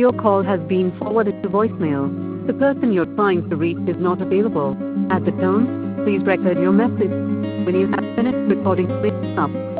Your call has been forwarded to voicemail. The person you're trying to reach is not available. At the tone, please record your message. When you have finished recording, please stop.